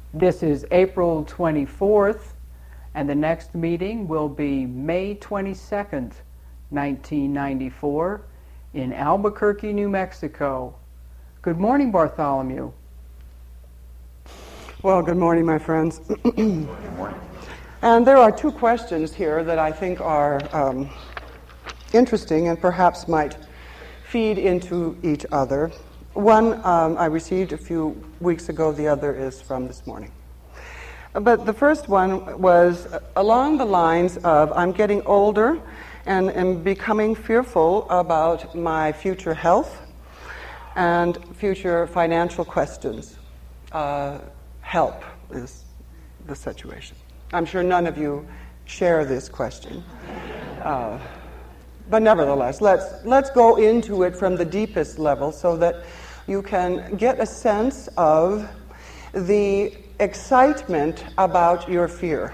This is April 24th, and the next meeting will be May 22nd, 1994, in Albuquerque, New Mexico. Good morning, Bartholomew. Well, good morning, my friends. Good morning. And there are two questions here that I think are interesting and perhaps might feed into each other. One I received a few weeks ago, the other is from this morning. But the first one was along the lines of I'm getting older and am becoming fearful about my future health and future financial questions. Help is the situation. I'm sure none of you share this question. But nevertheless, let's go into it from the deepest level so that you can get a sense of the excitement about your fear.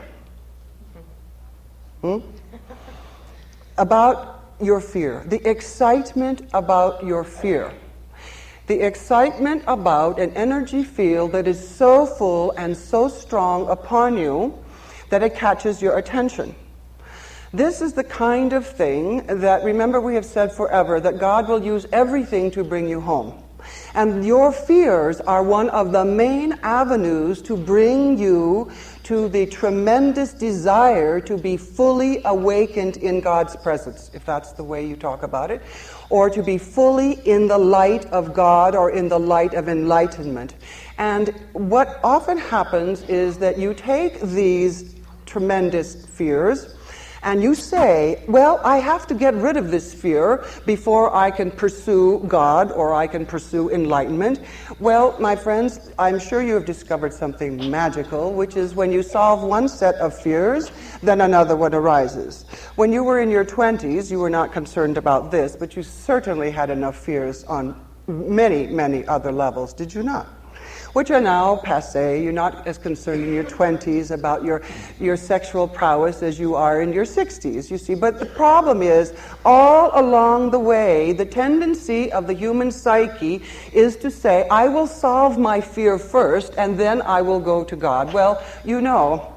About your fear. The excitement about your fear. The excitement about an energy field that is so full and so strong upon you that it catches your attention. This is the kind of thing that, remember, we have said forever that God will use everything to bring you home. And your fears are one of the main avenues to bring you to the tremendous desire to be fully awakened in God's presence, if that's the way you talk about it, or to be fully in the light of God or in the light of enlightenment. And what often happens is that you take these tremendous fears and you say, well, I have to get rid of this fear before I can pursue God or I can pursue enlightenment. Well, my friends, I'm sure you have discovered something magical, which is when you solve one set of fears, then another one arises. When you were in your 20s, you were not concerned about this, but you certainly had enough fears on many, many other levels, did you not? Which are now passé. You're not as concerned in your 20s about your sexual prowess as you are in your 60s, you see. But the problem is, all along the way, the tendency of the human psyche is to say, I will solve my fear first, and then I will go to God. Well, you know,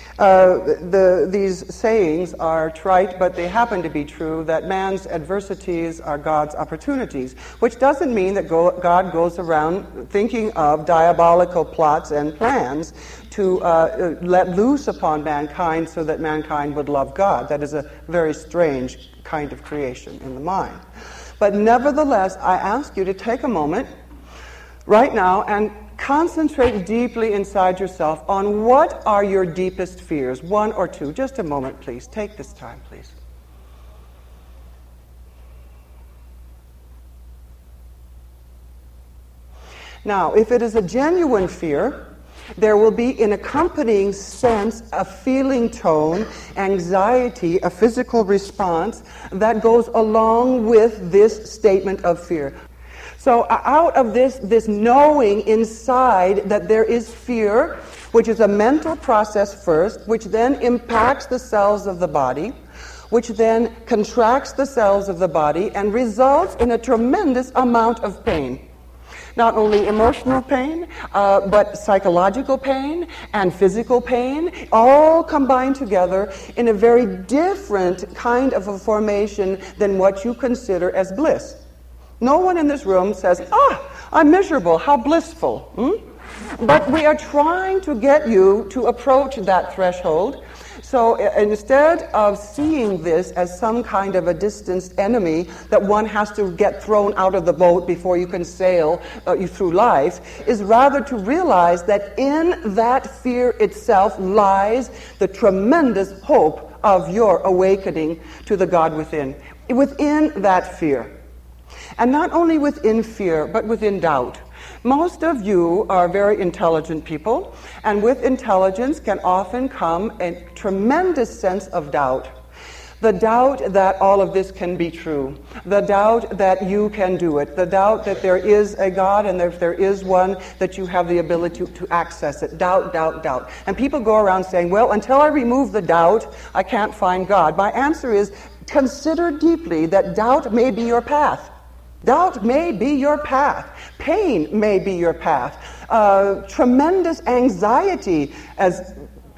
these sayings are trite, but they happen to be true, that man's adversities are God's opportunities, which doesn't mean that God goes around thinking of diabolical plots and plans to let loose upon mankind so that mankind would love God. That is a very strange kind of creation in the mind. But nevertheless, I ask you to take a moment right now and concentrate deeply inside yourself on what are your deepest fears, one or two. Just a moment, please. Take this time, please. Now, if it is a genuine fear, there will be an accompanying sense, a feeling tone, anxiety, a physical response that goes along with this statement of fear. So out of this knowing inside that there is fear, which is a mental process first, which then impacts the cells of the body, which then contracts the cells of the body and results in a tremendous amount of pain. Not only emotional pain, but psychological pain and physical pain, all combined together in a very different kind of a formation than what you consider as bliss. No one in this room says, I'm miserable, how blissful. But we are trying to get you to approach that threshold. So instead of seeing this as some kind of a distanced enemy that one has to get thrown out of the boat before you can sail through life, is rather to realize that in that fear itself lies the tremendous hope of your awakening to the God within that fear. And not only within fear, but within doubt. Most of you are very intelligent people, and with intelligence can often come a tremendous sense of doubt. The doubt that all of this can be true. The doubt that you can do it. The doubt that there is a God, and if there is one, that you have the ability to access it. Doubt, doubt, doubt. And people go around saying, well, until I remove the doubt, I can't find God. My answer is, consider deeply that doubt may be your path. Doubt may be your path. Pain may be your path. Tremendous anxiety, as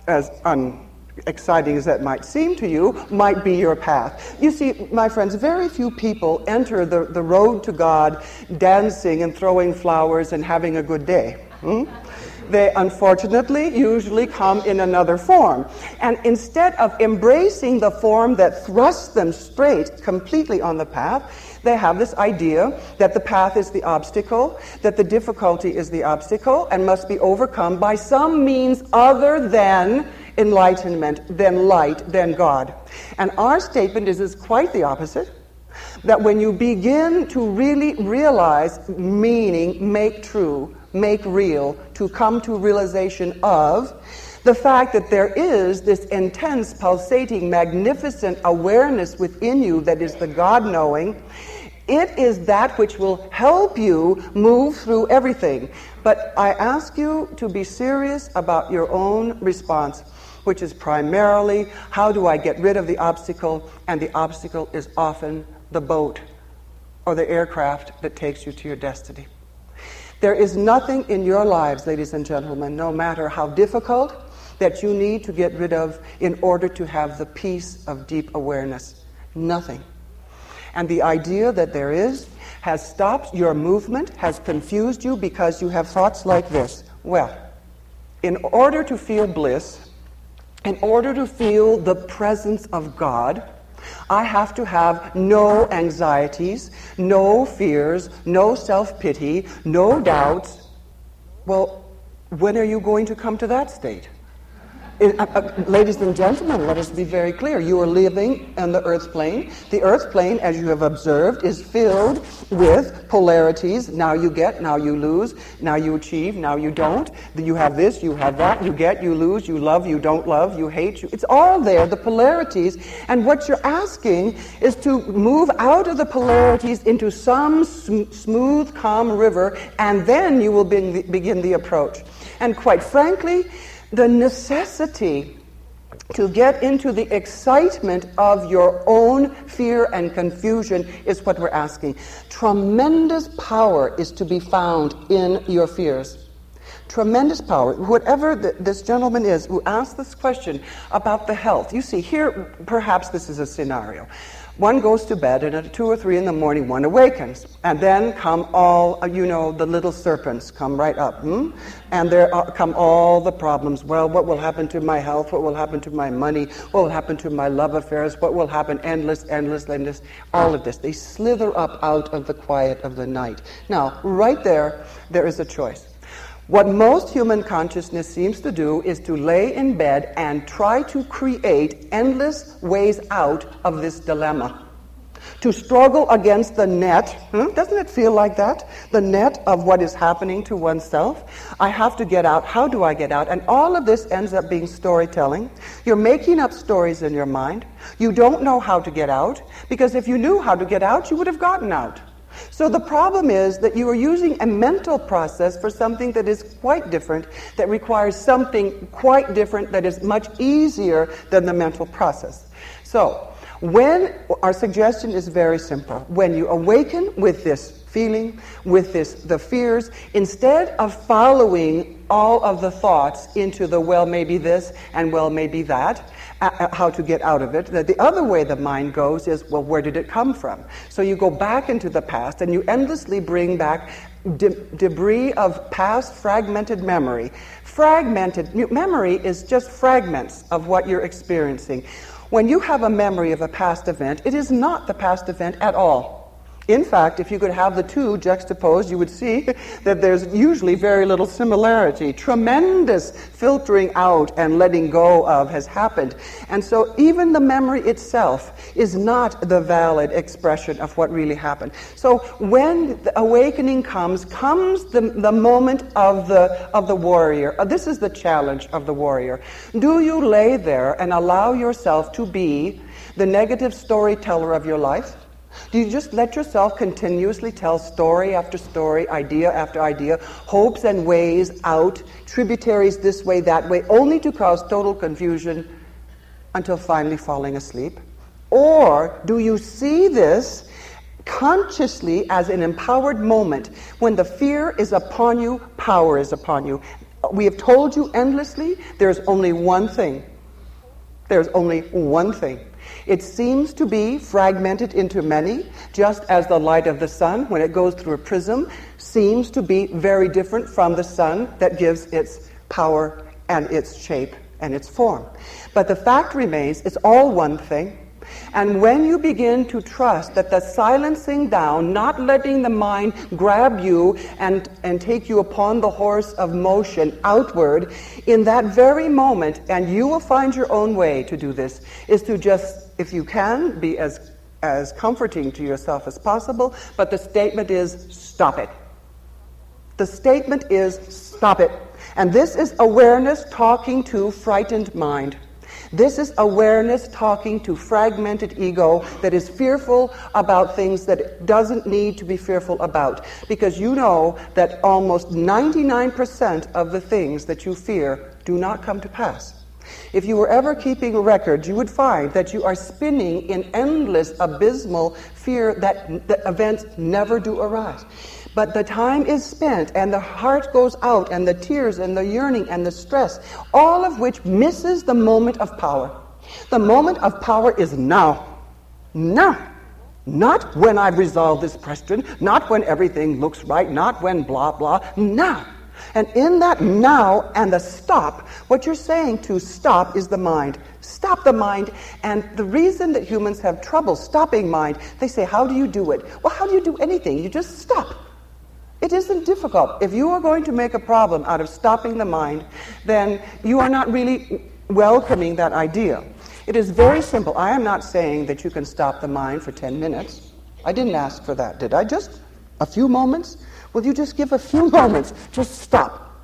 exciting as that might seem to you, might be your path. You see, my friends, very few people enter the road to God dancing and throwing flowers and having a good day. They unfortunately usually come in another form. And instead of embracing the form that thrusts them straight completely on the path, they have this idea that the path is the obstacle, that the difficulty is the obstacle, and must be overcome by some means other than enlightenment, than light, than God. And our statement is quite the opposite. That when you begin to really realize meaning, make true, make real, to come to realization of the fact that there is this intense, pulsating, magnificent awareness within you that is the God-knowing, it is that which will help you move through everything. But I ask you to be serious about your own response, which is primarily, how do I get rid of the obstacle? And the obstacle is often the boat or the aircraft that takes you to your destiny. There is nothing in your lives, ladies and gentlemen, no matter how difficult, that you need to get rid of in order to have the peace of deep awareness. Nothing. And the idea that there is has stopped your movement, has confused you because you have thoughts like this. Well, in order to feel bliss, in order to feel the presence of God, I have to have no anxieties, no fears, no self-pity, no doubts. Well, when are you going to come to that state? Ladies and gentlemen, let us be very clear. You are living on the earth plane. The earth plane, as you have observed, is filled with polarities. Now you get, now you lose, now you achieve, now you don't. You have this, you have that, you get, you lose, you love, you don't love, you hate. It's all there, the polarities. And what you're asking is to move out of the polarities into some smooth, calm river, and then you will begin the approach. And quite frankly, the necessity to get into the excitement of your own fear and confusion is what we're asking. Tremendous power is to be found in your fears. Tremendous power. Whatever this gentleman is who asked this question about the health. You see, here, perhaps this is a scenario. One goes to bed, and at 2 or 3 in the morning, one awakens. And then come all, the little serpents come right up. And there come all the problems. Well, what will happen to my health? What will happen to my money? What will happen to my love affairs? What will happen? Endless, all of this. They slither up out of the quiet of the night. Now, right there is a choice. What most human consciousness seems to do is to lay in bed and try to create endless ways out of this dilemma. To struggle against the net, doesn't it feel like that? The net of what is happening to oneself. I have to get out. How do I get out? And all of this ends up being storytelling. You're making up stories in your mind. You don't know how to get out, because if you knew how to get out, you would have gotten out. So the problem is that you are using a mental process for something that is quite different, that requires something quite different, that is much easier than the mental process. So, when our suggestion is very simple, when you awaken with this feeling, with the fears, instead of following all of the thoughts into the well, maybe this, and well, maybe that, how to get out of it. The other way the mind goes is, well, where did it come from? So you go back into the past and you endlessly bring back debris of past fragmented memory. Fragmented memory is just fragments of what you're experiencing. When you have a memory of a past event, it is not the past event at all. In fact, if you could have the two juxtaposed, you would see that there's usually very little similarity. Tremendous filtering out and letting go of has happened. And so even the memory itself is not the valid expression of what really happened. So when the awakening comes the moment of the warrior. This is the challenge of the warrior. Do you lay there and allow yourself to be the negative storyteller of your life? Do you just let yourself continuously tell story after story, idea after idea, hopes and ways out, tributaries this way, that way, only to cause total confusion until finally falling asleep? Or do you see this, consciously as an empowered moment. When the fear is upon you, power is upon you. We have told you endlessly, there's only one thing. There's only one thing. It seems to be fragmented into many, just as the light of the sun, when it goes through a prism, seems to be very different from the sun that gives its power and its shape and its form. But the fact remains, it's all one thing. And when you begin to trust that the silencing down, not letting the mind grab you and take you upon the horse of motion outward, in that very moment, and you will find your own way to do this, is to just, if you can, be as comforting to yourself as possible, but the statement is, stop it. The statement is, stop it. And this is awareness talking to frightened mind. This is awareness talking to fragmented ego that is fearful about things that it doesn't need to be fearful about. Because you know that almost 99% of the things that you fear do not come to pass. If you were ever keeping a record, you would find that you are spinning in endless, abysmal fear that the events never do arise. But the time is spent, and the heart goes out, and the tears, and the yearning, and the stress, all of which misses the moment of power. The moment of power is now. Now. Not when I've resolved this question, not when everything looks right, not when blah, blah. Now. And in that now and the stop, what you're saying to stop is the mind. Stop the mind. And the reason that humans have trouble stopping mind, they say, how do you do it? Well, how do you do anything? You just stop. It isn't difficult. If you are going to make a problem out of stopping the mind, then you are not really welcoming that idea. It is very simple. I am not saying that you can stop the mind for 10 minutes. I didn't ask for that, did I? Just a few moments? Will you just give a few moments? Just stop.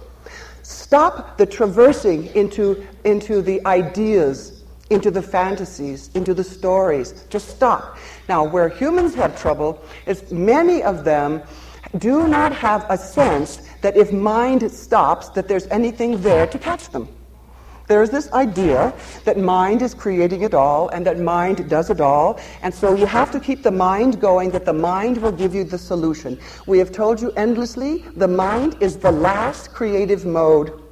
Stop the traversing into the ideas, into the fantasies, into the stories. Just stop. Now, where humans have trouble is many of them do not have a sense that if mind stops, that there's anything there to catch them. There's this idea that mind is creating it all and that mind does it all, and so you have to keep the mind going, that the mind will give you the solution. We have told you endlessly, the mind is the last creative mode.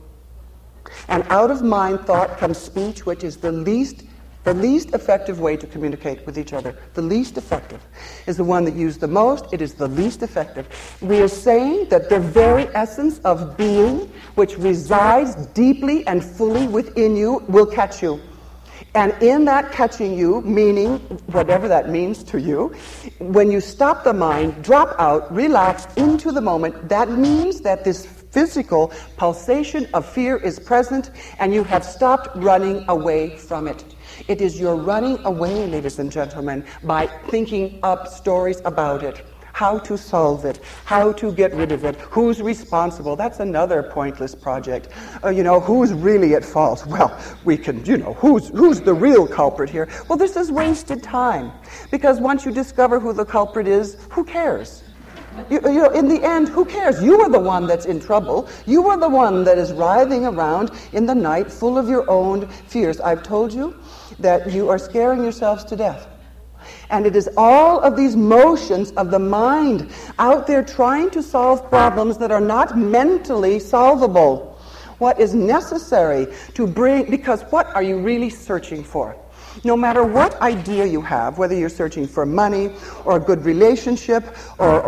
And out of mind thought comes speech, which is the least effective way to communicate with each other. The least effective is the one that you use the most. It is the least effective. We are saying that the very essence of being, which resides deeply and fully within you, will catch you. And in that catching you, meaning whatever that means to you, when you stop the mind, drop out, relax into the moment, that means that this physical pulsation of fear is present and you have stopped running away from it. It is your running away, ladies and gentlemen, by thinking up stories about it, how to solve it, how to get rid of it, who's responsible. That's another pointless project. Who's really at fault? Well, we can, who's the real culprit here? Well, this is wasted time, because once you discover who the culprit is, who cares? In the end, who cares? You are the one that's in trouble. You are the one that is writhing around in the night full of your own fears. I've told you that you are scaring yourselves to death. And it is all of these motions of the mind out there trying to solve problems that are not mentally solvable. What is necessary to bring, because what are you really searching for? No matter what idea you have, whether you're searching for money or a good relationship or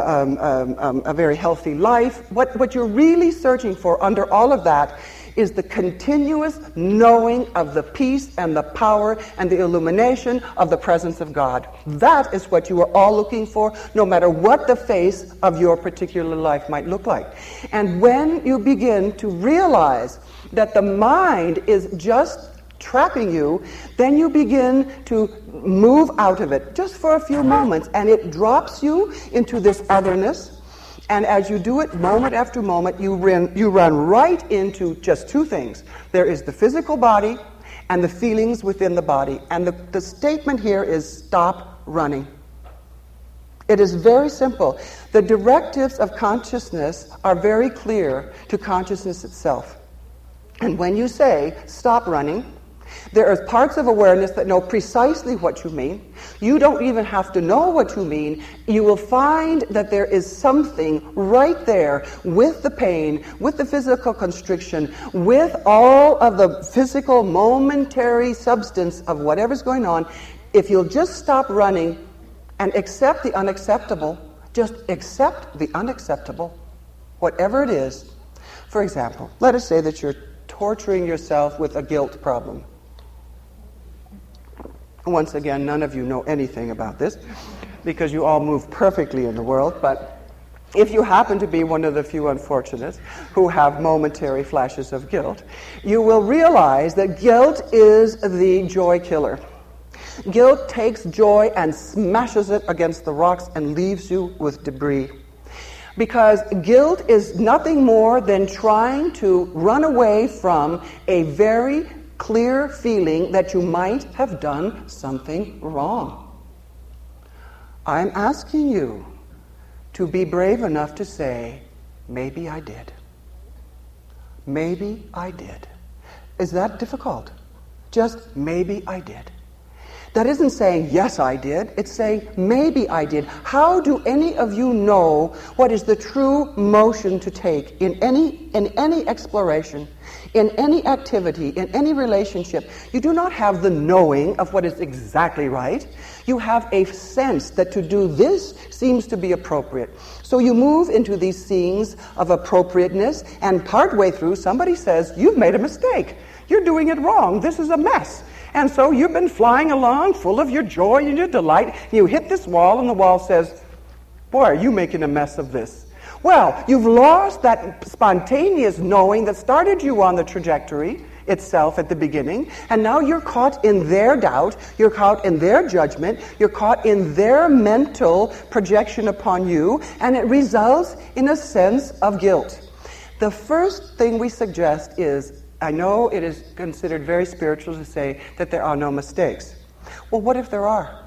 a very healthy life, what you're really searching for under all of that is the continuous knowing of the peace and the power and the illumination of the presence of God. That is what you are all looking for, no matter what the face of your particular life might look like. And when you begin to realize that the mind is just trapping you, then you begin to move out of it just for a few moments, and it drops you into this otherness. And as you do it moment after moment, you run right into just two things. There is the physical body and the feelings within the body. And the statement here is stop running. It is very simple. The directives of consciousness are very clear to consciousness itself. And when you say stop running, There are parts of awareness that know precisely what you mean. You don't even have to know what you mean. You will find that there is something right there with the pain, with the physical constriction, with all of the physical momentary substance of whatever's going on. If you'll just stop running and accept the unacceptable, just accept the unacceptable, whatever it is. For example, let us say that you're torturing yourself with a guilt problem. Once again, none of you know anything about this because you all move perfectly in the world, but if you happen to be one of the few unfortunates who have momentary flashes of guilt, you will realize that guilt is the joy killer. Guilt takes joy and smashes it against the rocks and leaves you with debris. Because guilt is nothing more than trying to run away from a very clear feeling that you might have done something wrong. I'm asking you to be brave enough to say, maybe I did. Maybe I did. Is that difficult? Just maybe I did. That isn't saying, yes, I did. It's saying, maybe I did. How do any of you know what is the true motion to take in any exploration, in any activity, in any relationship? You do not have the knowing of what is exactly right. You have a sense that to do this seems to be appropriate. So you move into these scenes of appropriateness, and partway through, somebody says, you've made a mistake. You're doing it wrong. This is a mess. And so you've been flying along full of your joy and your delight. You hit this wall, and the wall says, boy, are you making a mess of this? Well, you've lost that spontaneous knowing that started you on the trajectory itself at the beginning, and now you're caught in their doubt, you're caught in their judgment, you're caught in their mental projection upon you, and it results in a sense of guilt. The first thing we suggest is, I know it is considered very spiritual to say that there are no mistakes. Well, what if there are?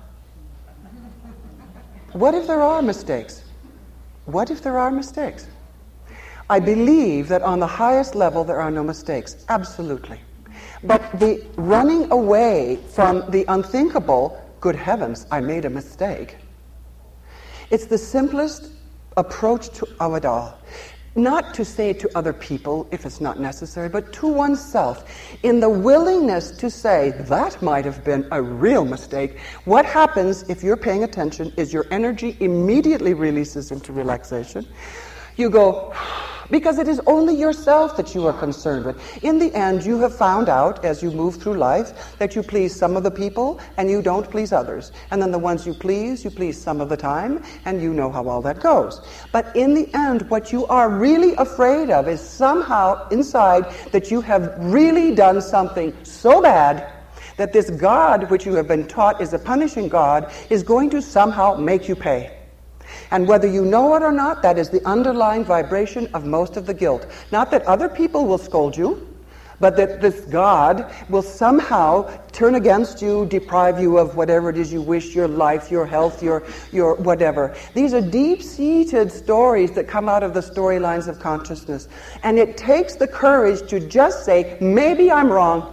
What if there are mistakes? What if there are mistakes? I believe that on the highest level there are no mistakes. Absolutely. But the running away from the unthinkable, good heavens, I made a mistake. It's the simplest approach of it all. Not to say it to other people if it's not necessary, but to oneself. In the willingness to say, that might have been a real mistake. What happens if you're paying attention is your energy immediately releases into relaxation. You go, because it is only yourself that you are concerned with. In the end, you have found out, as you move through life, that you please some of the people and you don't please others. And then the ones you please some of the time, and you know how all that goes. But in the end, what you are really afraid of is somehow inside that you have really done something so bad that this God, which you have been taught is a punishing God, is going to somehow make you pay. And whether you know it or not, that is the underlying vibration of most of the guilt. Not that other people will scold you, but that this God will somehow turn against you, deprive you of whatever it is you wish, your life, your health, your whatever. These are deep-seated stories that come out of the storylines of consciousness. And it takes the courage to just say, maybe I'm wrong.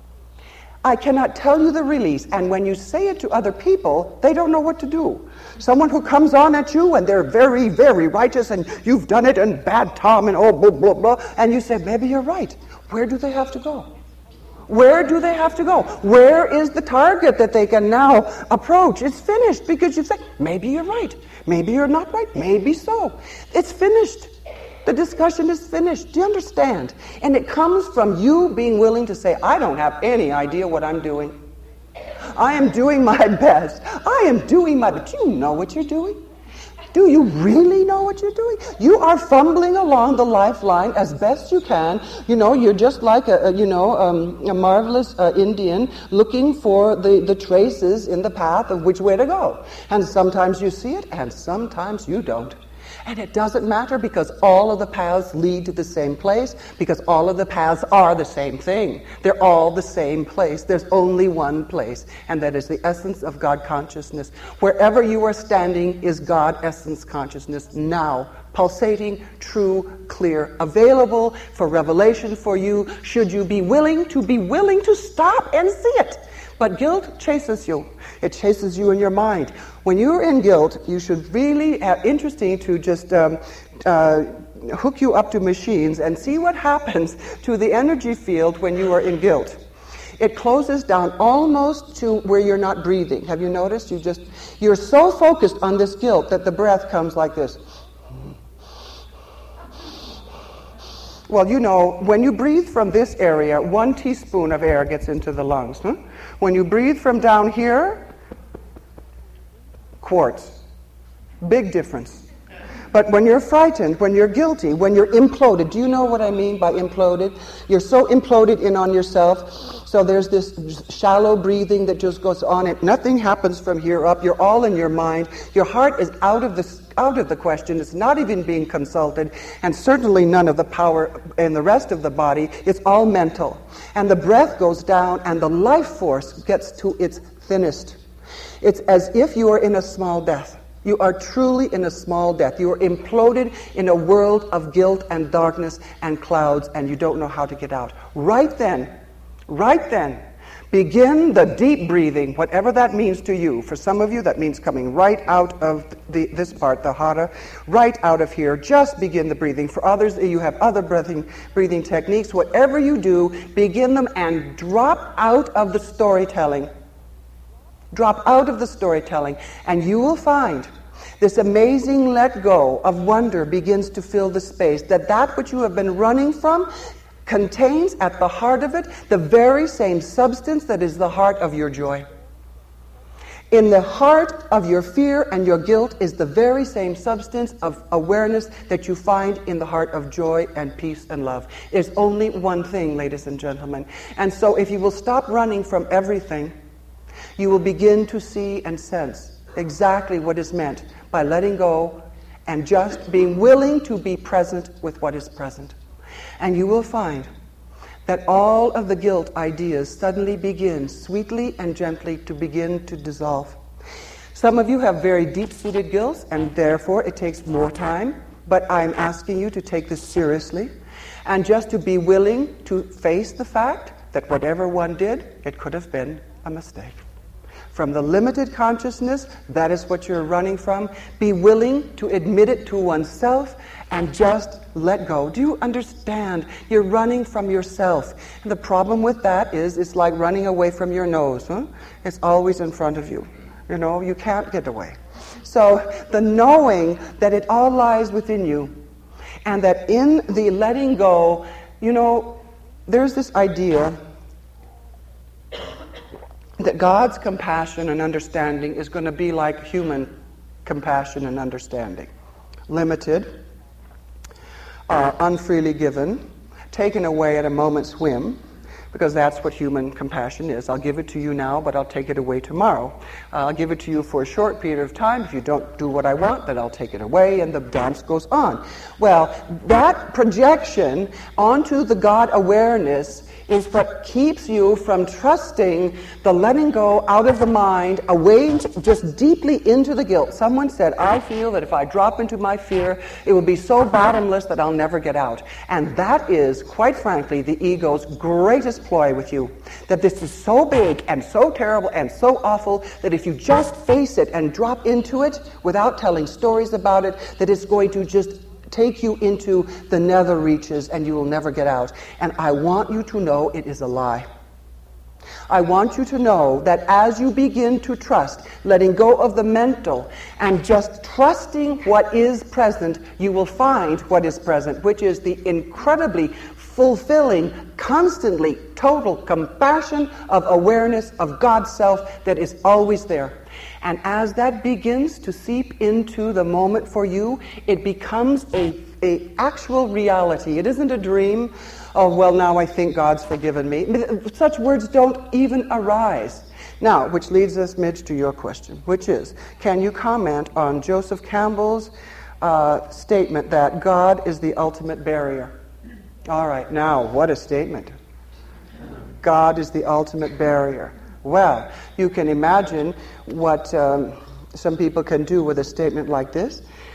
I cannot tell you the release. And when you say it to other people, they don't know what to do. Someone who comes on at you and they're very, very righteous and you've done it and bad Tom and oh, blah, blah, blah. And you say, maybe you're right. Where do they have to go? Where do they have to go? Where is the target that they can now approach? It's finished because you say, maybe you're right. Maybe you're not right. Maybe so. It's finished. The discussion is finished. Do you understand? And it comes from you being willing to say, I don't have any idea what I'm doing. I am doing my best. I am doing my best. Do you know what you're doing? Do you really know what you're doing? You are fumbling along the lifeline as best you can. You know, you're just like a marvelous Indian looking for the traces in the path of which way to go. And sometimes you see it, and sometimes you don't. And it doesn't matter because all of the paths lead to the same place, because all of the paths are the same thing. They're all the same place. There's only one place, and that is the essence of God consciousness. Wherever you are standing is God essence consciousness now, pulsating, true, clear, available for revelation for you, should you be willing to stop and see it. But guilt chases you. It chases you in your mind. When you're in guilt, you should really, interesting to just hook you up to machines and see what happens to the energy field when you are in guilt. It closes down almost to where you're not breathing. Have you noticed? You're so focused on this guilt that the breath comes like this. Well, you know, when you breathe from this area, 1 teaspoon of air gets into the lungs. When you breathe from down here, quarts. Big difference. But when you're frightened, when you're guilty, when you're imploded, do you know what I mean by imploded? You're so imploded in on yourself, so there's this shallow breathing that just goes on, and nothing happens from here up. You're all in your mind. Your heart is out of the question. It's not even being consulted, and certainly none of the power in the rest of the body. It's all mental. And the breath goes down, and the life force gets to its thinnest. It's as if you are in a small death. You are truly in a small death. You are imploded in a world of guilt and darkness and clouds, and you don't know how to get out. Right then, begin the deep breathing, whatever that means to you. For some of you, that means coming right out of this part, the hara, right out of here. Just begin the breathing. For others, you have other breathing techniques. Whatever you do, begin them and drop out of the storytelling. Drop out of the storytelling, and you will find this amazing let go of wonder begins to fill the space, that which you have been running from contains at the heart of it the very same substance that is the heart of your joy. In the heart of your fear and your guilt is the very same substance of awareness that you find in the heart of joy and peace and love. There's only one thing, ladies and gentlemen. And so if you will stop running from everything, you will begin to see and sense exactly what is meant by letting go and just being willing to be present with what is present. And you will find that all of the guilt ideas suddenly begin sweetly and gently to begin to dissolve. Some of you have very deep-seated guilt, and therefore it takes more time, but I'm asking you to take this seriously and just to be willing to face the fact that whatever one did, it could have been a mistake. From the limited consciousness, that is what you're running from. Be willing to admit it to oneself and just let go. Do you understand? You're running from yourself. And the problem with that is it's like running away from your nose. It's always in front of you. You know, you can't get away. So the knowing that it all lies within you and that in the letting go, you know, there's this idea that God's compassion and understanding is going to be like human compassion and understanding. Limited, unfreely given, taken away at a moment's whim, because that's what human compassion is. I'll give it to you now, but I'll take it away tomorrow. I'll give it to you for a short period of time. If you don't do what I want, then I'll take it away, and the dance goes on. Well, that projection onto the God awareness is what keeps you from trusting the letting go out of the mind, away just deeply into the guilt. Someone said, I feel that if I drop into my fear, it will be so bottomless that I'll never get out. And that is, quite frankly, the ego's greatest ploy with you. That this is so big and so terrible and so awful that if you just face it and drop into it without telling stories about it, that it's going to just take you into the nether reaches and you will never get out. And I want you to know it is a lie. I want you to know that as you begin to trust, letting go of the mental and just trusting what is present, you will find what is present, which is the incredibly fulfilling, constantly total compassion of awareness of God's self that is always there. And as that begins to seep into the moment for you, it becomes a actual reality. It isn't a dream. Oh, well, now I think God's forgiven me. Such words don't even arise. Now, which leads us, Midge, to your question, which is, can you comment on Joseph Campbell's statement that God is the ultimate barrier? All right, now, what a statement. God is the ultimate barrier. Well, you can imagine what some people can do with a statement like this.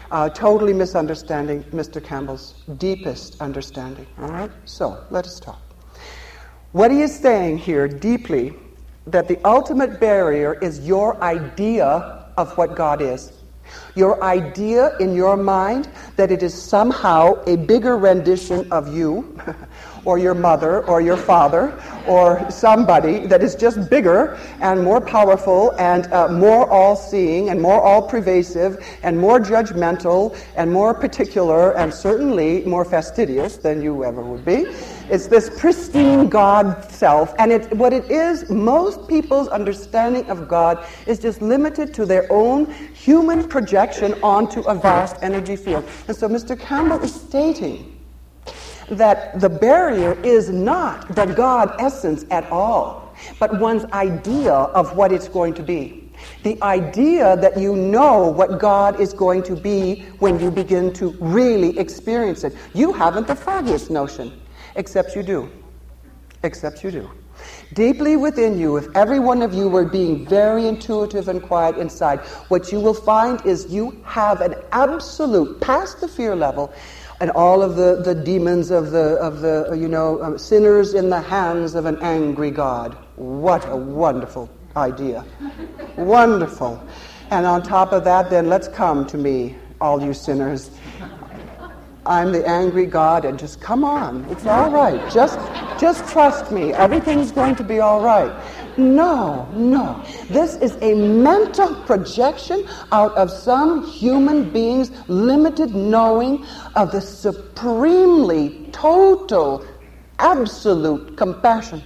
totally misunderstanding Mr. Campbell's deepest understanding. All right? So, let us talk. What he is saying here deeply, that the ultimate barrier is your idea of what God is. Your idea in your mind that it is somehow a bigger rendition of you, or your mother, or your father, or somebody that is just bigger and more powerful and more all-seeing and more all-pervasive and more judgmental and more particular and certainly more fastidious than you ever would be. It's this pristine God self, and what it is, most people's understanding of God is just limited to their own human projection onto a vast energy field. And so Mr. Campbell is stating that the barrier is not the God essence at all, but one's idea of what it's going to be. The idea that you know what God is going to be when you begin to really experience it. You haven't the foggiest notion, except you do. Except you do. Deeply within you, if every one of you were being very intuitive and quiet inside, what you will find is you have an absolute, past the fear level, and all of the demons of the sinners in the hands of an angry God. What a wonderful idea. Wonderful. And on top of that, then, let's come to me, all you sinners. I'm the angry God, and just come on. It's all right. Just trust me. Everything's going to be all right. No. This is a mental projection out of some human being's limited knowing of the supremely total, absolute compassion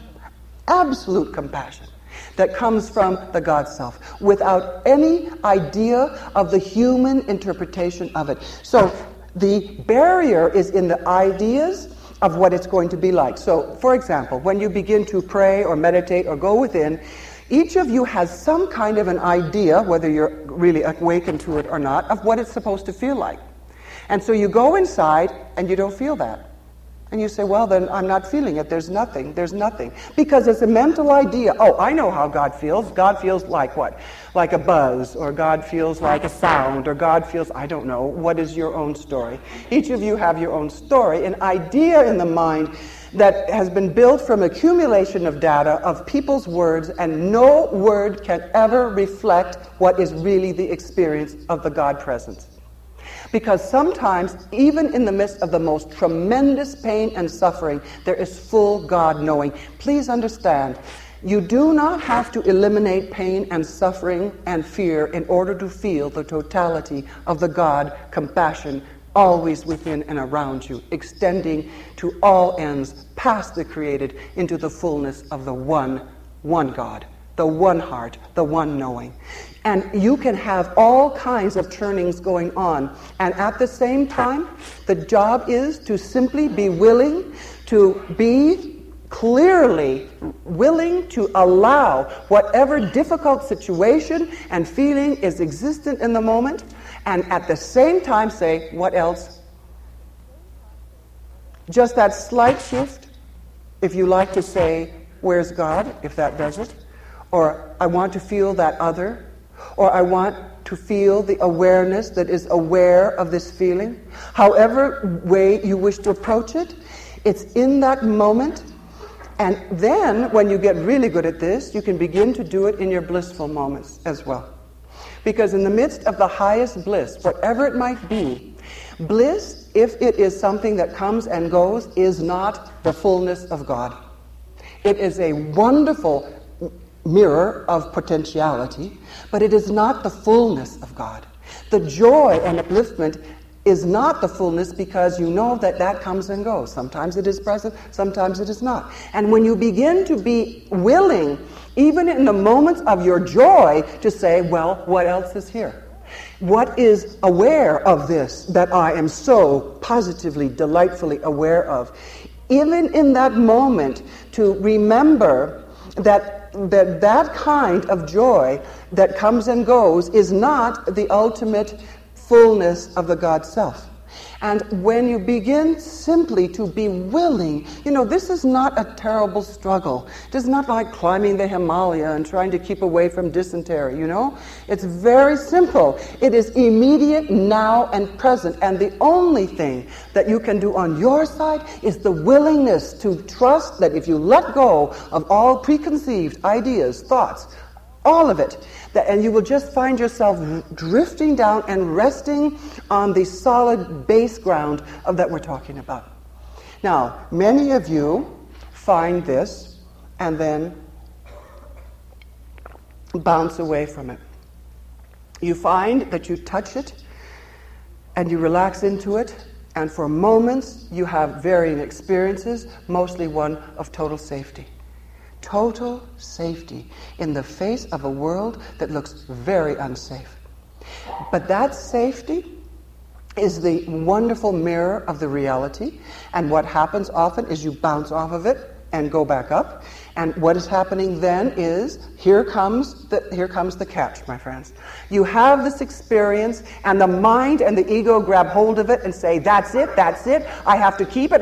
that comes from the God self, without any idea of the human interpretation of it. So the barrier is in the ideas of what it's going to be like. So, for example, when you begin to pray or meditate or go within, each of you has some kind of an idea, whether you're really awakened to it or not, of what it's supposed to feel like. And so you go inside and you don't feel that. And you say, well, then I'm not feeling it. There's nothing. Because it's a mental idea. Oh, I know how God feels. God feels like what? Like a buzz, or God feels like a sound, or God feels, I don't know. What is your own story? Each of you have your own story, an idea in the mind that has been built from accumulation of data of people's words, and no word can ever reflect what is really the experience of the God presence. Because sometimes, even in the midst of the most tremendous pain and suffering, there is full God knowing. Please understand, you do not have to eliminate pain and suffering and fear in order to feel the totality of the God compassion always within and around you, extending to all ends, past the created, into the fullness of the one God, the one heart, the one knowing. And you can have all kinds of turnings going on. And at the same time, the job is to simply be willing to be clearly willing to allow whatever difficult situation and feeling is existent in the moment, and at the same time say, what else? Just that slight shift, if you like to say, where's God, if that does it? Or I want to feel that other. Or I want to feel the awareness that is aware of this feeling. However way you wish to approach it, it's in that moment. And then, when you get really good at this, you can begin to do it in your blissful moments as well. Because in the midst of the highest bliss, whatever it might be, bliss, if it is something that comes and goes, is not the fullness of God. It is a wonderful mirror of potentiality, but it is not the fullness of God. The joy and upliftment is not the fullness, because you know that comes and goes. Sometimes it is present, sometimes it is not. And when you begin to be willing, even in the moments of your joy, to say, well, what else is here? What is aware of this that I am so positively, delightfully aware of? Even in that moment, to remember that kind of joy that comes and goes is not the ultimate fullness of the God self. And when you begin simply to be willing, this is not a terrible struggle. It is not like climbing the Himalaya and trying to keep away from dysentery, It's very simple. It is immediate, now, and present. And the only thing that you can do on your side is the willingness to trust that if you let go of all preconceived ideas, thoughts, all of it, and you will just find yourself drifting down and resting on the solid base ground of that we're talking about. Now, many of you find this and then bounce away from it. You find that you touch it and you relax into it, and for moments you have varying experiences, mostly one of total safety. Total safety in the face of a world that looks very unsafe. But that safety is the wonderful mirror of the reality, and what happens often is you bounce off of it and go back up, and what is happening then is here comes the catch, my friends. You have this experience, and the mind and the ego grab hold of it and say, that's it, I have to keep it,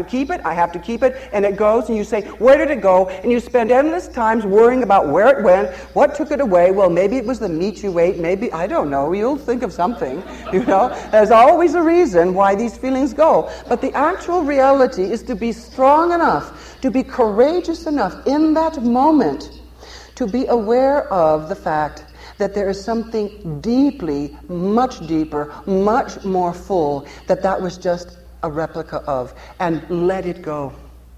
and it goes, and you say, where did it go? And you spend endless times worrying about where it went, what took it away. Well, maybe it was the meat you ate, maybe, I don't know, you'll think of something, There's always a reason why these feelings go. But the actual reality is to be strong enough, to be courageous enough in that moment to be aware of the fact that there is something deeply, much deeper, much more full, that was just a replica of, and let it go.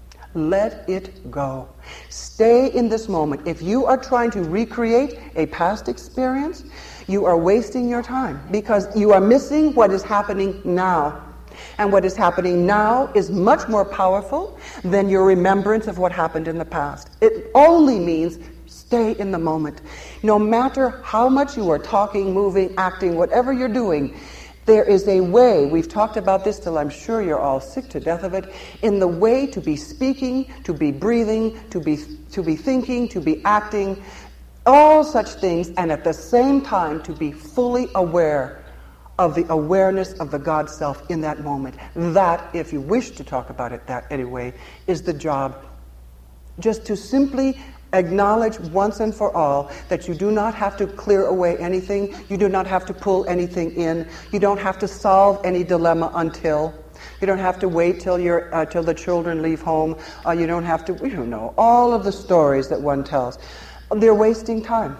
Let it go. Stay in this moment. If you are trying to recreate a past experience, you are wasting your time because you are missing what is happening now. And what is happening now is much more powerful than your remembrance of what happened in the past. It only means stay in the moment. No matter how much you are talking, moving, acting, whatever you're doing, there is a way, we've talked about this till I'm sure you're all sick to death of it, in the way to be speaking, to be breathing, to be thinking, to be acting, all such things, and at the same time to be fully aware of the awareness of the God self in that moment. That, if you wish to talk about it that anyway, is the job. Just to simply acknowledge once and for all that you do not have to clear away anything, you do not have to pull anything in, you don't have to solve any dilemma until, you don't have to wait till the children leave home, you don't have to, all of the stories that one tells. They're wasting time.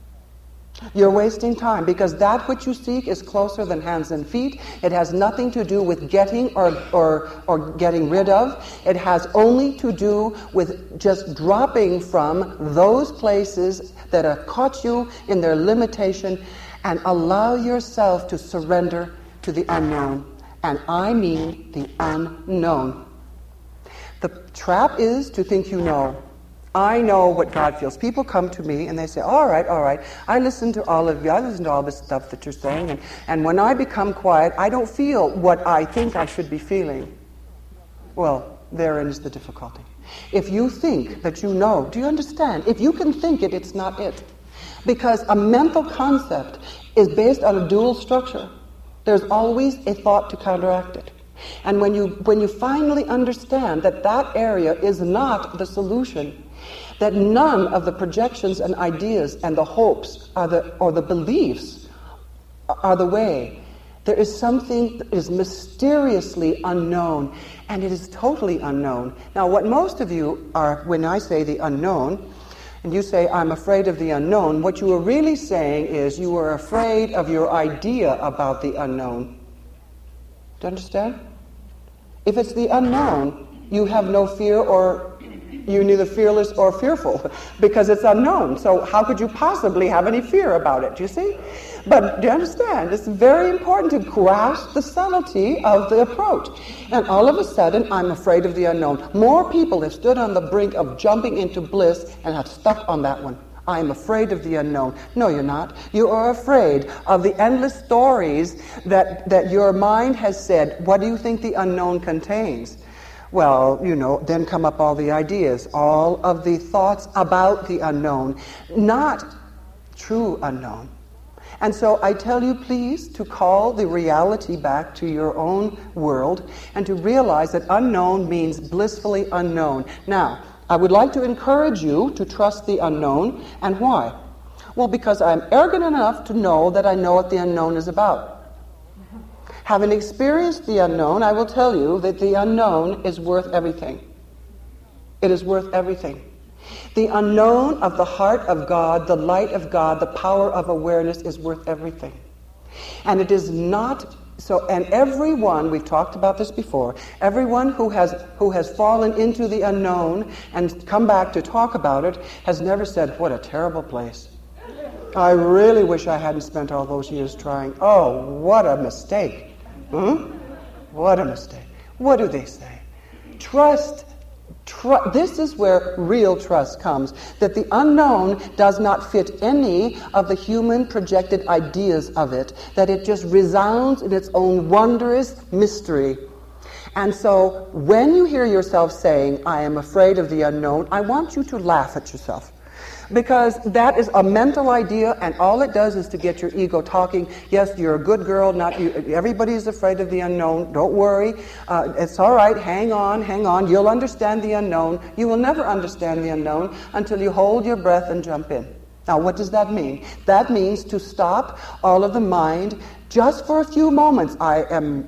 You're wasting time because that which you seek is closer than hands and feet. It has nothing to do with getting or getting rid of. It has only to do with just dropping from those places that have caught you in their limitation and allow yourself to surrender to the unknown. And I mean the unknown. The trap is to think you know. I know what God feels. People come to me and they say, all right, I listen to all of you, I listen to all this stuff that you're saying, and when I become quiet, I don't feel what I think I should be feeling. Well, therein is the difficulty. If you think that you know, do you understand? If you can think it, it's not it. Because a mental concept is based on a dual structure. There's always a thought to counteract it. And when you finally understand that area is not the solution, that none of the projections and ideas and the hopes or the beliefs are the way, there is something that is mysteriously unknown, and it is totally unknown. Now, what most of you are, when I say the unknown, and you say, I'm afraid of the unknown, what you are really saying is you are afraid of your idea about the unknown. Do you understand? If it's the unknown, you have no fear, or you're neither fearless or fearful because it's unknown. So how could you possibly have any fear about it, do you see? But do you understand? It's very important to grasp the subtlety of the approach. And all of a sudden, I'm afraid of the unknown. More people have stood on the brink of jumping into bliss and have stuck on that one. I am afraid of the unknown. No, you're not. You are afraid of the endless stories that your mind has said, what do you think the unknown contains? Well, then come up all the ideas, all of the thoughts about the unknown, not true unknown. And so I tell you, please, to call the reality back to your own world and to realize that unknown means blissfully unknown. Now, I would like to encourage you to trust the unknown. And why? Well, because I'm arrogant enough to know that I know what the unknown is about. Having experienced the unknown, I will tell you that the unknown is worth everything. It is worth everything. The unknown of the heart of God, the light of God, the power of awareness is worth everything. And it is not so, and everyone, we've talked about this before, everyone who has fallen into the unknown and come back to talk about it has never said, what a terrible place. I really wish I hadn't spent all those years trying. Oh, what a mistake. What a mistake. What do they say? Trust. This is where real trust comes, that the unknown does not fit any of the human projected ideas of it, that it just resounds in its own wondrous mystery. And so when you hear yourself saying, I am afraid of the unknown, I want you to laugh at yourself. Because that is a mental idea, and all it does is to get your ego talking. Yes, you're a good girl. Not you. Everybody's afraid of the unknown. Don't worry. It's all right. Hang on. You'll understand the unknown. You will never understand the unknown until you hold your breath and jump in. Now, what does that mean? That means to stop all of the mind just for a few moments. I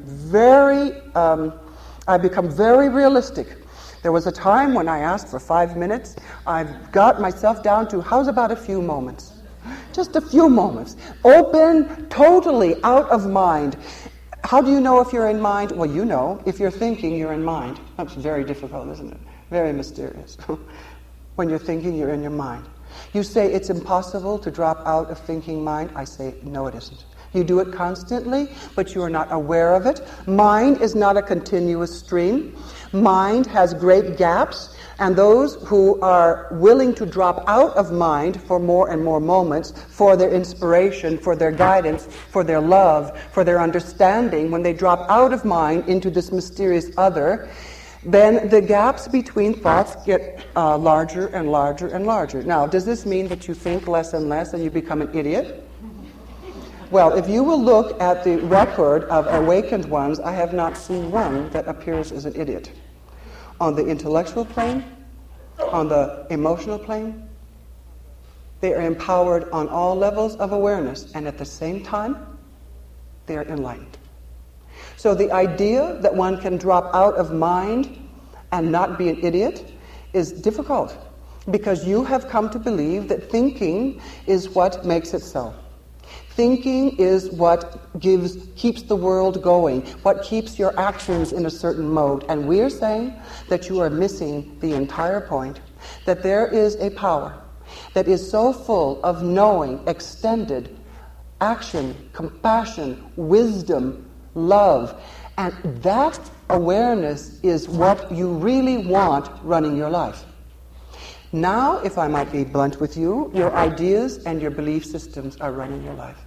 become very realistic. There was a time when I asked for 5 minutes. I've got myself down to, how's about a few moments? Just a few moments. Open, totally out of mind. How do you know if you're in mind? Well, you know. If you're thinking, you're in mind. That's very difficult, isn't it? Very mysterious. When you're thinking, you're in your mind. You say it's impossible to drop out of thinking mind. I say, no, it isn't. You do it constantly, but you are not aware of it. Mind is not a continuous stream. Mind has great gaps, and those who are willing to drop out of mind for more and more moments, for their inspiration, for their guidance, for their love, for their understanding, when they drop out of mind into this mysterious other, then the gaps between thoughts get larger and larger and larger. Now, does this mean that you think less and less and you become an idiot? Well, if you will look at the record of awakened ones, I have not seen one that appears as an idiot. On the intellectual plane, on the emotional plane, they are empowered on all levels of awareness, and at the same time, they are enlightened. So the idea that one can drop out of mind and not be an idiot is difficult, because you have come to believe that thinking is what makes it so. Thinking is what keeps the world going, what keeps your actions in a certain mode. And we are saying that you are missing the entire point, that there is a power that is so full of knowing, extended action, compassion, wisdom, love. And that awareness is what you really want running your life. Now, if I might be blunt with you, your ideas and your belief systems are running your life.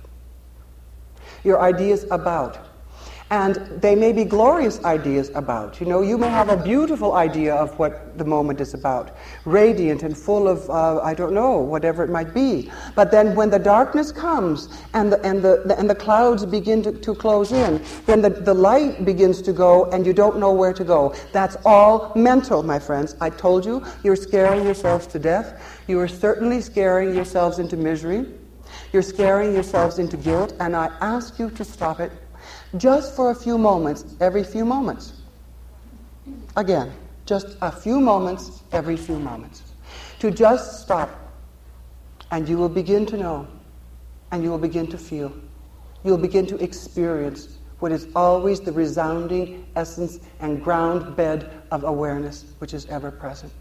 Your ideas about. And they may be glorious ideas about. You know, you may have a beautiful idea of what the moment is about. Radiant and full of, I don't know, whatever it might be. But then when the darkness comes and the clouds begin to close in, then the light begins to go and you don't know where to go. That's all mental, my friends. I told you, you're scaring yourselves to death. You are certainly scaring yourselves into misery. You're scaring yourselves into guilt, and I ask you to stop it just for a few moments, every few moments. Again, just a few moments, every few moments. To just stop, and you will begin to know, and you will begin to feel. You will begin to experience what is always the resounding essence and ground bed of awareness, which is ever present.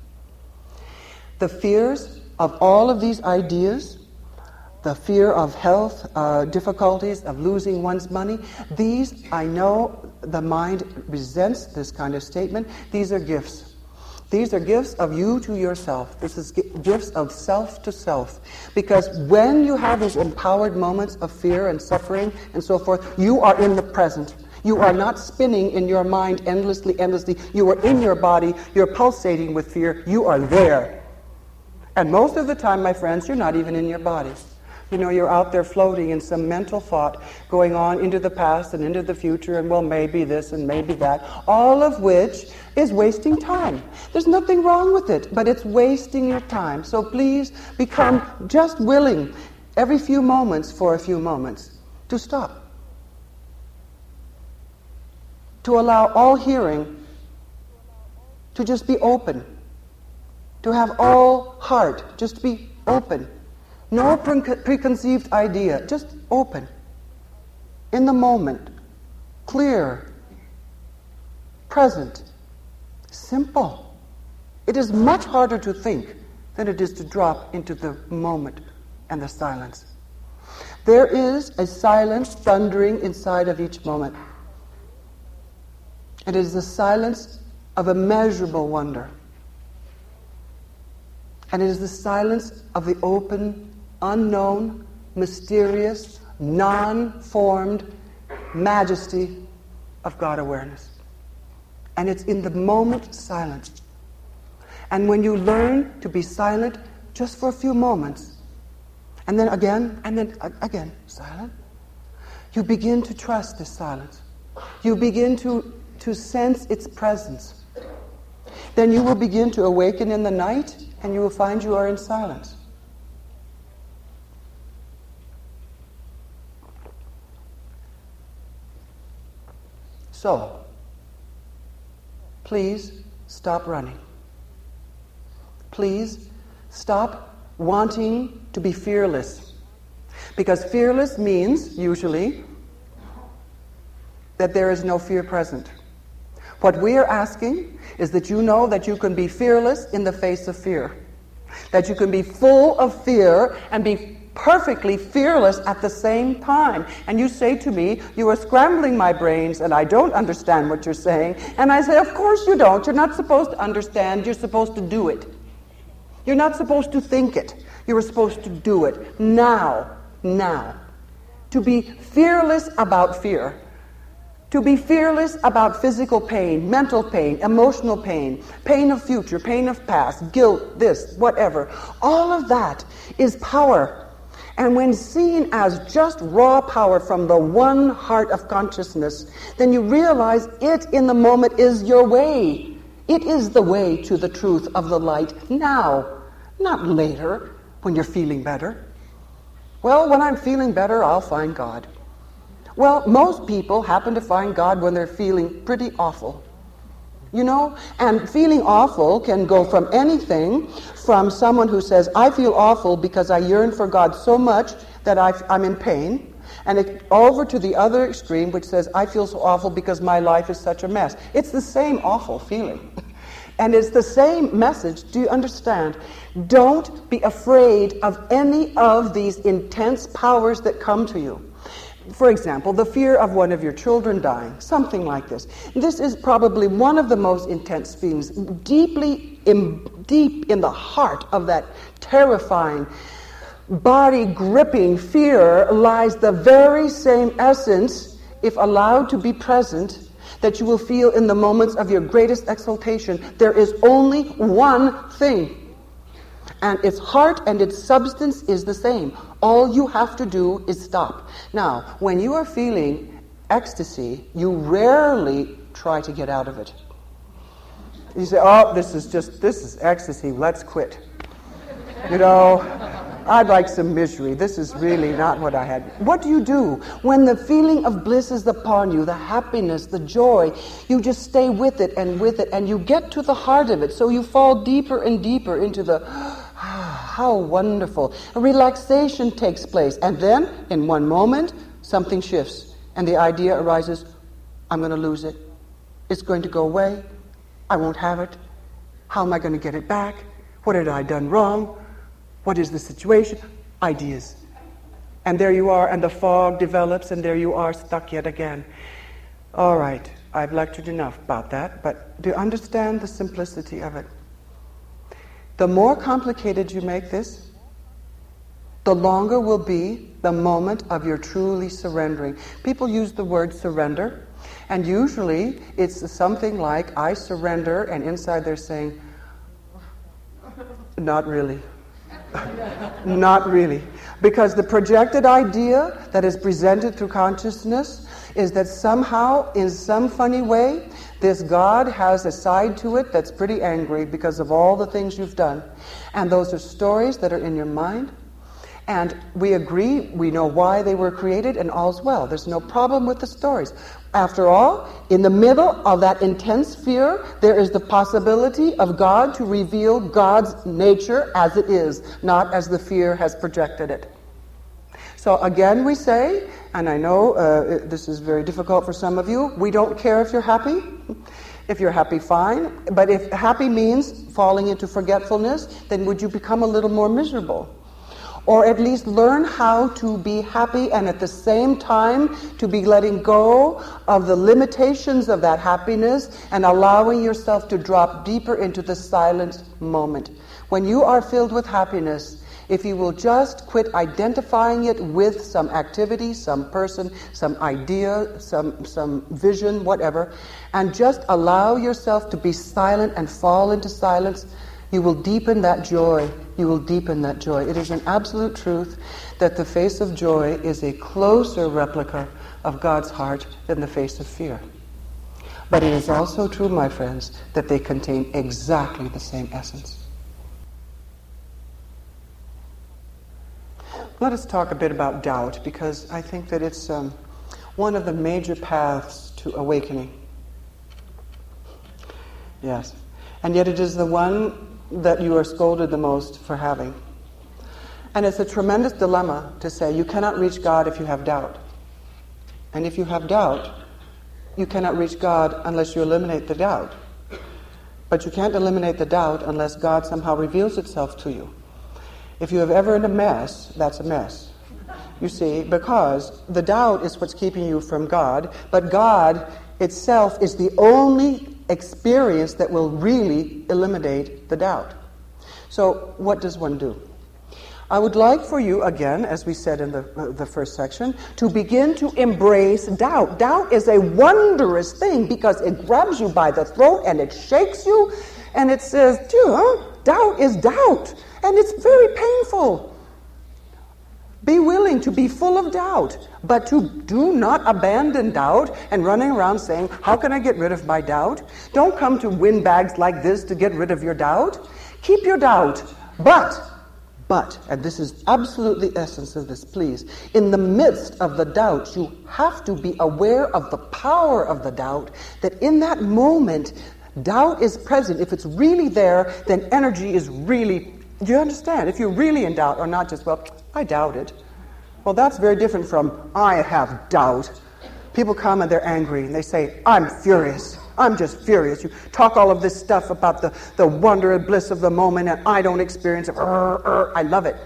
The fears of all of these ideas, the fear of health, difficulties, of losing one's money, these, I know the mind resents this kind of statement. These are gifts. These are gifts of you to yourself. This is gifts of self to self. Because when you have these empowered moments of fear and suffering and so forth, you are in the present. You are not spinning in your mind endlessly. You are in your body. You're pulsating with fear. You are there. And most of the time, my friends, you're not even in your body. You're out there floating in some mental thought, going on into the past and into the future, and well, maybe this and maybe that, all of which is wasting time. There's nothing wrong with it, but it's wasting your time. So please become just willing every few moments for a few moments to stop. To allow all hearing to just be open. To have all heart just be open. No preconceived idea, just open. In the moment. Clear. Present. Simple. It is much harder to think than it is to drop into the moment and the silence. There is a silence thundering inside of each moment. It is the silence of immeasurable wonder. And it is the silence of the open, unknown, mysterious, non-formed majesty of God awareness. And it's in the moment silence. And when you learn to be silent just for a few moments, and then again, silent, you begin to trust this silence. You begin to sense its presence. Then you will begin to awaken in the night, and you will find you are in silence. So, please stop running. Please stop wanting to be fearless. Because fearless means, usually, that there is no fear present. What we are asking is that you know that you can be fearless in the face of fear. That you can be full of fear and be perfectly fearless at the same time. And you say to me, you are scrambling my brains and I don't understand what you're saying. And I say, of course you don't. You're not supposed to understand. You're supposed to do it. You're not supposed to think it. You're supposed to do it. Now. To be fearless about fear. To be fearless about physical pain, mental pain, emotional pain, pain of future, pain of past, guilt, this, whatever. All of that is power. And when seen as just raw power from the one heart of consciousness, then you realize it in the moment is your way. It is the way to the truth of the light now, not later when you're feeling better. Well, when I'm feeling better, I'll find God. Well, most people happen to find God when they're feeling pretty awful. And feeling awful can go from anything from someone who says, I feel awful because I yearn for God so much that I'm in pain, and over to the other extreme, which says, I feel so awful because my life is such a mess. It's the same awful feeling. And it's the same message. Do you understand? Don't be afraid of any of these intense powers that come to you. For example, the fear of one of your children dying, something like this. This is probably one of the most intense feelings. Deep in the heart of that terrifying, body-gripping fear lies the very same essence, if allowed to be present, that you will feel in the moments of your greatest exaltation. There is only one thing. And its heart and its substance is the same. All you have to do is stop. Now, when you are feeling ecstasy, you rarely try to get out of it. You say, oh, this is ecstasy, let's quit. I'd like some misery. This is really not what I had. What do you do? When the feeling of bliss is upon you, the happiness, the joy, you just stay with it, and you get to the heart of it. So you fall deeper and deeper into the, how wonderful. A relaxation takes place. And then, in one moment, something shifts. And the idea arises, I'm going to lose it. It's going to go away. I won't have it. How am I going to get it back? What had I done wrong? What is the situation? Ideas. And there you are, and the fog develops, and there you are, stuck yet again. All right, I've lectured enough about that, but do you understand the simplicity of it? The more complicated you make this, the longer will be the moment of your truly surrendering. People use the word surrender, and usually it's something like, I surrender, and inside they're saying, not really. Not really. Because the projected idea that is presented through consciousness is that somehow, in some funny way, this God has a side to it that's pretty angry because of all the things you've done. And those are stories that are in your mind. And we agree, we know why they were created, and all's well. There's no problem with the stories. After all, in the middle of that intense fear, there is the possibility of God to reveal God's nature as it is, not as the fear has projected it. So again we say, and I know this is very difficult for some of you, we don't care if you're happy. If you're happy, fine. But if happy means falling into forgetfulness, then would you become a little more miserable? Or at least learn how to be happy and at the same time to be letting go of the limitations of that happiness and allowing yourself to drop deeper into the silent moment. When you are filled with happiness, if you will just quit identifying it with some activity, some person, some idea, some vision, whatever, and just allow yourself to be silent and fall into silence, you will deepen that joy. You will deepen that joy. It is an absolute truth that the face of joy is a closer replica of God's heart than the face of fear. But it is also true, my friends, that they contain exactly the same essence. Let us talk a bit about doubt, because I think that it's one of the major paths to awakening. Yes. And yet it is the one that you are scolded the most for having. And it's a tremendous dilemma to say you cannot reach God if you have doubt. And if you have doubt, you cannot reach God unless you eliminate the doubt. But you can't eliminate the doubt unless God somehow reveals itself to you. If you have ever in a mess, that's a mess. You see, because the doubt is what's keeping you from God, but God itself is the only experience that will really eliminate the doubt. So what does one do? I would like for you, again, as we said in the first section, to begin to embrace doubt. Doubt is a wondrous thing because it grabs you by the throat and it shakes you and it says, doubt is doubt. And it's very painful. Be willing to be full of doubt, but to do not abandon doubt and running around saying, how can I get rid of my doubt? Don't come to windbags like this to get rid of your doubt. Keep your doubt, but, and this is absolutely the essence of this, please, in the midst of the doubt, you have to be aware of the power of the doubt, that in that moment, doubt is present. If it's really there, then energy is really. Do you understand? If you're really in doubt, or not just, well, I doubt it. Well, that's very different from, I have doubt. People come and they're angry and they say, I'm furious. I'm just furious. You talk all of this stuff about the wonder and bliss of the moment and I don't experience it. I love it.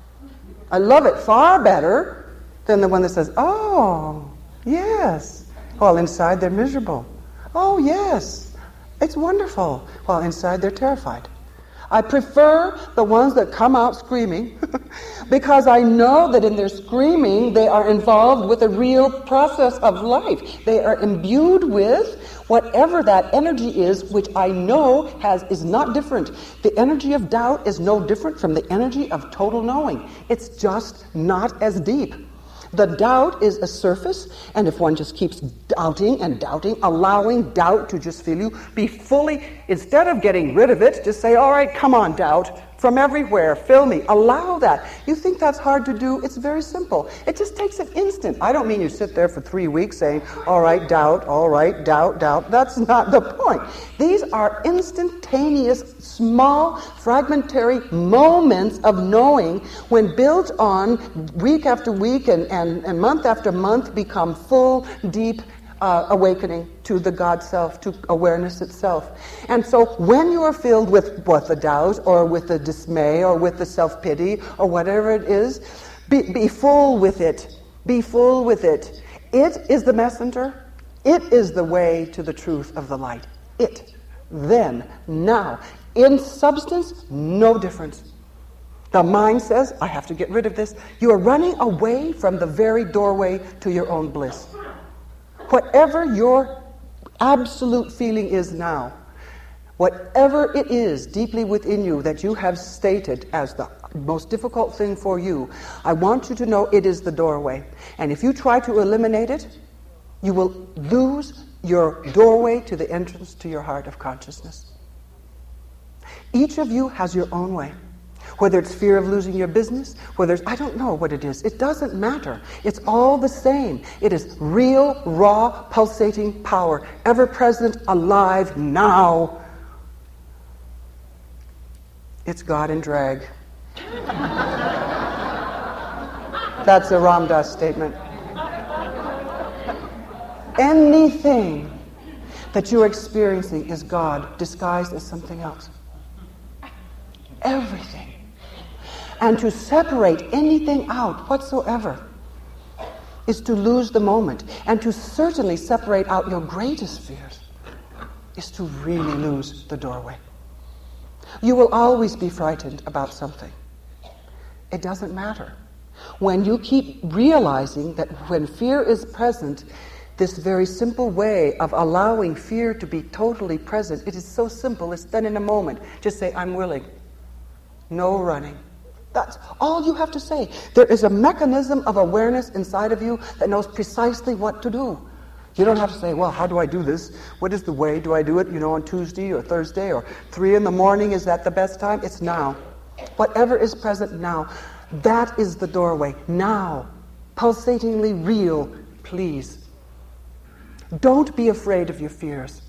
I love it far better than the one that says, oh, yes. While inside they're miserable. Oh, yes. It's wonderful. While inside they're terrified. I prefer the ones that come out screaming because I know that in their screaming they are involved with a real process of life. They are imbued with whatever that energy is, which I know is not different. The energy of doubt is no different from the energy of total knowing. It's just not as deep. The doubt is a surface, and if one just keeps doubting and doubting, allowing doubt to just fill you, be fully, instead of getting rid of it, just say, all right, come on, doubt, from everywhere, fill me, allow that. You think that's hard to do? It's very simple. It just takes an instant. I don't mean you sit there for 3 weeks saying, all right, doubt, doubt. That's not the point. These are instantaneous, small, fragmentary moments of knowing when built on week after week and month after month become full, deep awakening to the God self, to awareness itself. And so when you are filled with the doubt or with the dismay or with the self-pity or whatever it is, be full with it. Be full with it. It is the messenger. It is the way to the truth of the light. It. Then, now, in substance, no difference. The mind says, I have to get rid of this. You are running away from the very doorway to your own bliss. Whatever your absolute feeling is now, Whatever it is deeply within you that you have stated as the most difficult thing for you, I want you to know it is the doorway. And if you try to eliminate it, you will lose your doorway to the entrance to your heart of consciousness. Each of you has your own way. Whether it's fear of losing your business, whether it's, I don't know what it is. It doesn't matter. It's all the same. It is real, raw, pulsating power, ever present, alive, now. It's God in drag. That's a Ram Dass statement. Anything that you're experiencing is God disguised as something else. Everything. And to separate anything out whatsoever is to lose the moment. And to certainly separate out your greatest fears is to really lose the doorway. You will always be frightened about something. It doesn't matter. When you keep realizing that when fear is present, this very simple way of allowing fear to be totally present, it is so simple, it's done in a moment. Just say, I'm willing. No running. That's all you have to say. There is a mechanism of awareness inside of you that knows precisely what to do. You don't have to say, well, how do I do this? What is the way? Do I do it, on Tuesday or Thursday or 3 a.m? Is that the best time? It's now. Whatever is present now, that is the doorway. Now. Pulsatingly real, please. Don't be afraid of your fears.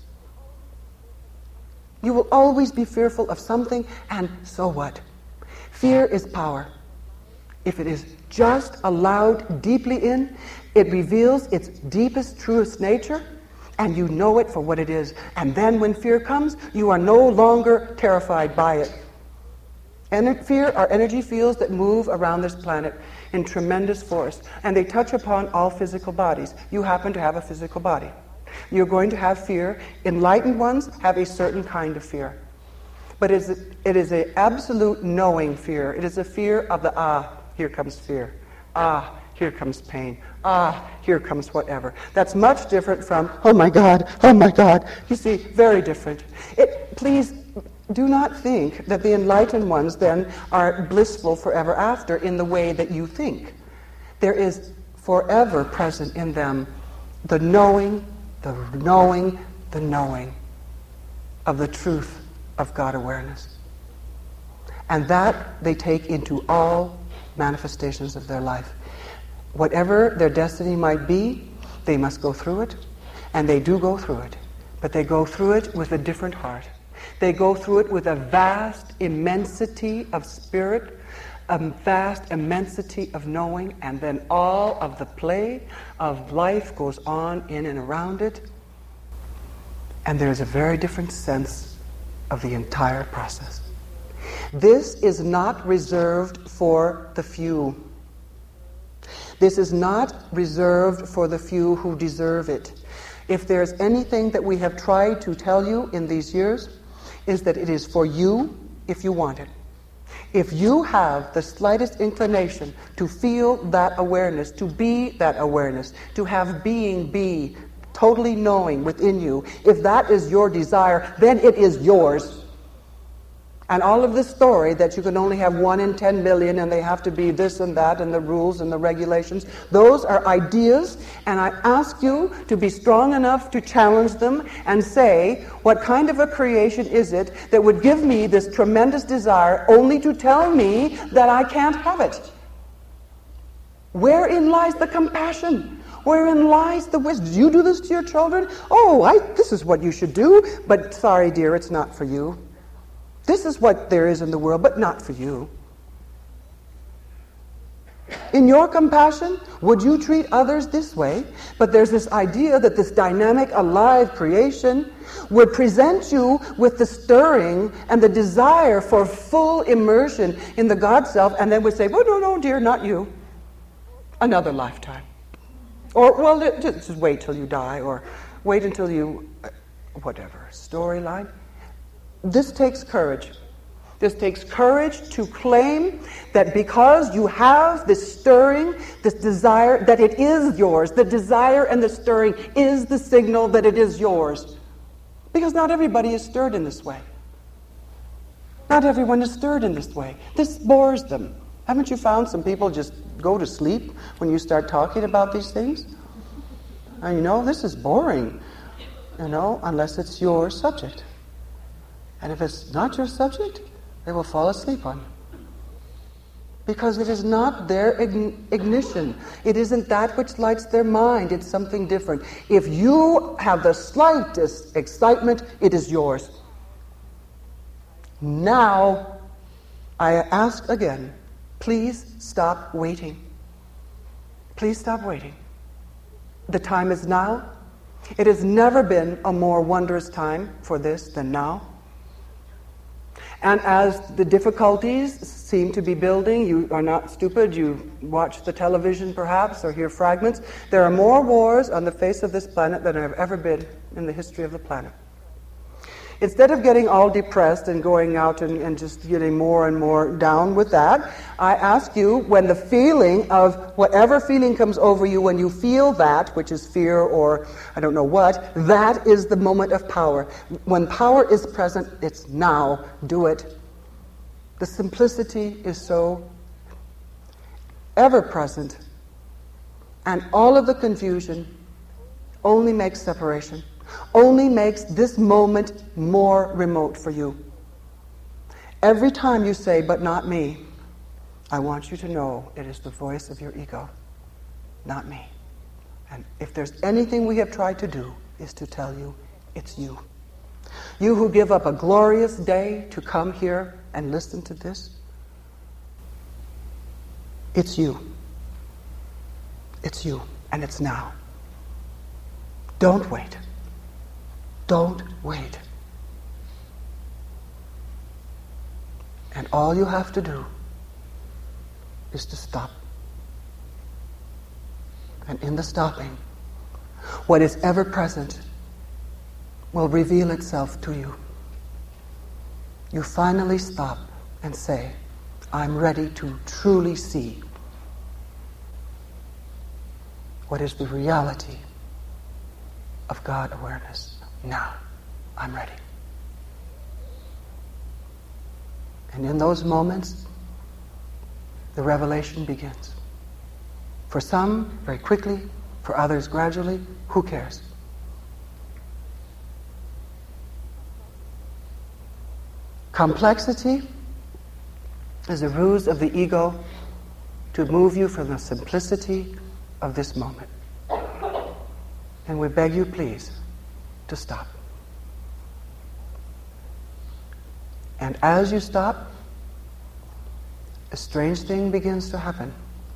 You will always be fearful of something, and so what? Fear is power. If it is just allowed deeply in, it reveals its deepest, truest nature, and you know it for what it is. And then when fear comes, you are no longer terrified by it. Fear are energy fields that move around this planet in tremendous force, and they touch upon all physical bodies. You happen to have a physical body. You're going to have fear. Enlightened ones have a certain kind of fear. But it is an absolute knowing fear. It is a fear of the, here comes fear. Here comes pain. Here comes whatever. That's much different from, oh my God. You see, very different. Please do not think that the enlightened ones then are blissful forever after in the way that you think. There is forever present in them the knowing of the truth of God awareness. And that they take into all manifestations of their life. Whatever their destiny might be, they must go through it, and they do go through it. But they go through it with a different heart. They go through it with a vast immensity of spirit, a vast immensity of knowing, and then all of the play of life goes on in and around it. And there's a very different sense of the entire process. This is not reserved for the few. This is not reserved for the few who deserve it. If there's anything that we have tried to tell you in these years, is that it is for you if you want it. If you have the slightest inclination to feel that awareness, to be that awareness, to have being be, totally knowing within you, if that is your desire, then it is yours. And all of this story that you can only have 1 in 10 million and they have to be this and that and the rules and the regulations, those are ideas, and I ask you to be strong enough to challenge them and say, what kind of a creation is it that would give me this tremendous desire only to tell me that I can't have it? Wherein lies the compassion? Wherein lies the wisdom? Do you do this to your children? This is what you should do, but sorry, dear, it's not for you. This is what there is in the world, but not for you. In your compassion, would you treat others this way? But there's this idea that this dynamic, alive creation would present you with the stirring and the desire for full immersion in the God self, and then would say, oh, no, dear, not you. Another lifetime. Or, well, just wait till you die, or wait until you, whatever, storyline. This takes courage. This takes courage to claim that because you have this stirring, this desire, that it is yours. The desire and the stirring is the signal that it is yours. Because not everybody is stirred in this way. Not everyone is stirred in this way. This bores them. Haven't you found some people just go to sleep when you start talking about these things? And this is boring, unless it's your subject. And if it's not your subject, they will fall asleep on you. Because it is not their ignition. It isn't that which lights their mind. It's something different. If you have the slightest excitement, it is yours. Now, I ask again, please stop waiting. Please stop waiting. The time is now. It has never been a more wondrous time for this than now. And as the difficulties seem to be building, you are not stupid, you watch the television perhaps or hear fragments, there are more wars on the face of this planet than there have ever been in the history of the planet. Instead of getting all depressed and going out and just getting more and more down with that, I ask you, when the feeling of whatever feeling comes over you, when you feel that, which is fear or I don't know what, that is the moment of power. When power is present, it's now. Do it. The simplicity is so ever present, and all of the confusion only makes separation. Only makes this moment more remote for you. Every time you say, but not me, I want you to know it is the voice of your ego, not me. And if there's anything we have tried to do, is to tell you, it's you. You who give up a glorious day to come here and listen to this, it's you. It's you, and it's now. Don't wait. Don't wait. And all you have to do is to stop. And in the stopping, what is ever present will reveal itself to you. You finally stop and say, I'm ready to truly see what is the reality of God awareness. Now, I'm ready. And in those moments, the revelation begins. For some, very quickly. For others, gradually. Who cares? Complexity is a ruse of the ego to move you from the simplicity of this moment. And we beg you, please, to stop. And as you stop, a strange thing begins to happen.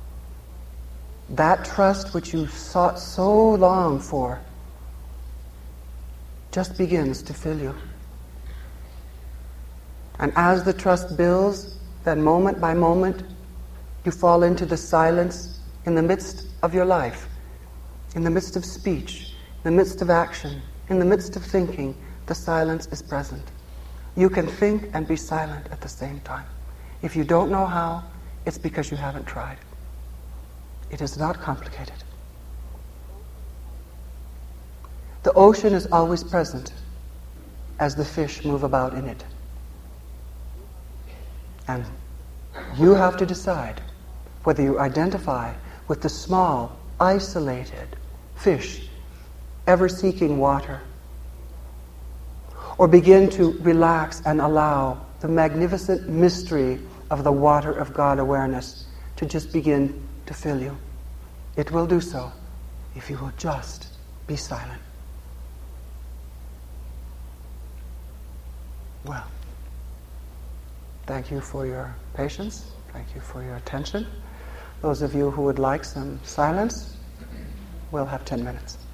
That trust which you sought so long for just begins to fill you. And as the trust builds, then moment by moment, you fall into the silence in the midst of your life, in the midst of speech, in the midst of action, in the midst of thinking. The silence is present. You can think and be silent at the same time. If you don't know how, it's because you haven't tried. It is not complicated. The ocean is always present as the fish move about in it. And you have to decide whether you identify with the small, isolated fish ever seeking water, or begin to relax and allow the magnificent mystery of the water of God awareness to just begin to fill you. It will do so if you will just be silent. Well, thank you for your patience. Thank you for your attention. Those of you who would like some silence, we'll have 10 minutes.